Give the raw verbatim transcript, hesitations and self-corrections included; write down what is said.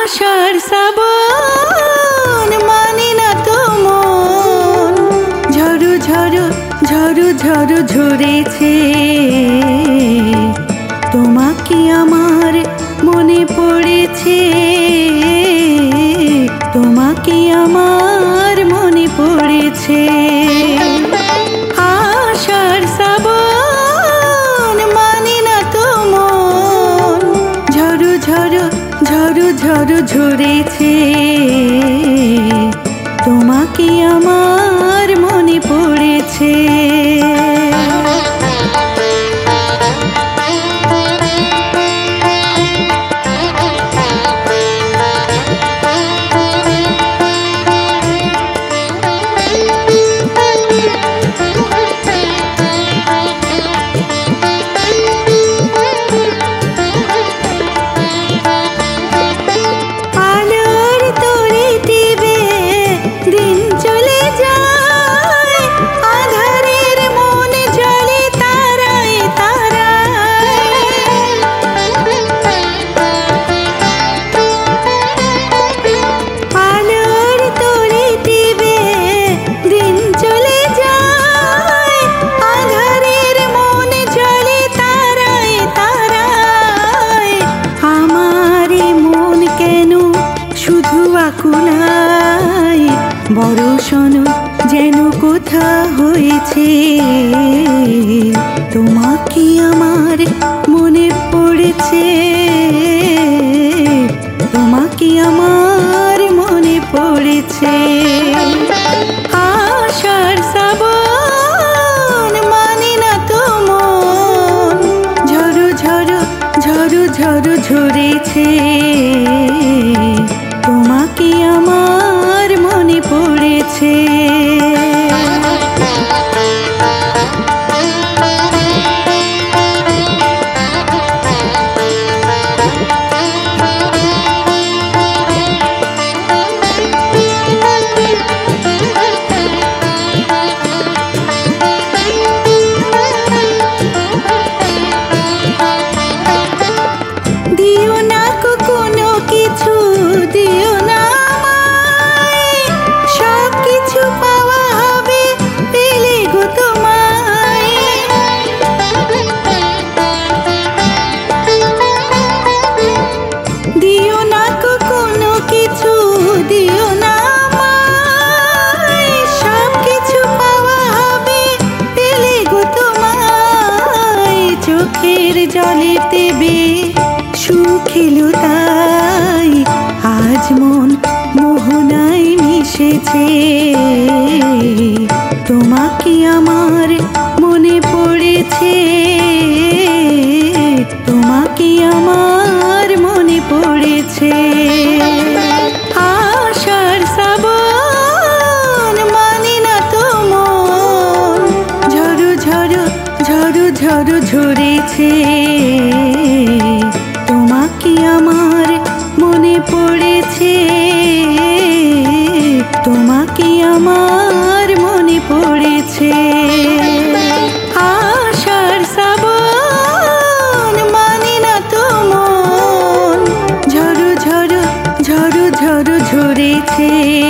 আশার শ্রাবণ মানে না তো মন, ঝড়ু ঝড়ু ঝড়ু ঝড়ু ঝরেছে। তোমাকে আমার মনে পড়েছে, তোমাকে আমার মনে পড়েছে। আশার শ্রাবণ মানে না তো মন, ঝড়ু ঝড়ু ঝড়ু ঝড়ু ঝরেছে। তোমাকে আমার মনে পড়েছে। বরষণ যেন কোথা হয়েছে, তোমাকে আমার মনে পড়েছে, তোমাকে আমার মনে পড়েছে। আশার শ্রাবণ মানে না তো মন, ঝড়ু ঝড়ু ঝড়ু ঝড়ু ঝরেছে। তোমাকে আমার মনে পড়েছে। দিও না কোনো কিছু, দিও না সব কিছু পাওয়া হবে পেলে গো তোমায়। দিও না কোনো কিছু, দিও না সব কিছু পাওয়া হবে পেলে গো তোমায়। চোখের জলে দেবে সুখিলু তাই আজ মন মোহনায় মিশেছে। তোমাকে আমার মনে পড়েছে, তোমাকে আমার মনে পড়েছে। আশার শ্রাবণ মানে না তো মন, ঝড়ু ঝড়ু ঝড়ু ঝড়ু ঝরেছে। তোমাকে আমার মনে পড়েছে, তোমাকে আমার মনে পড়েছে। আশার শ্রাবণ মানে না তো মন, ঝড়ু ঝড়ু ঝড়ু ঝড়ু ঝরেছে।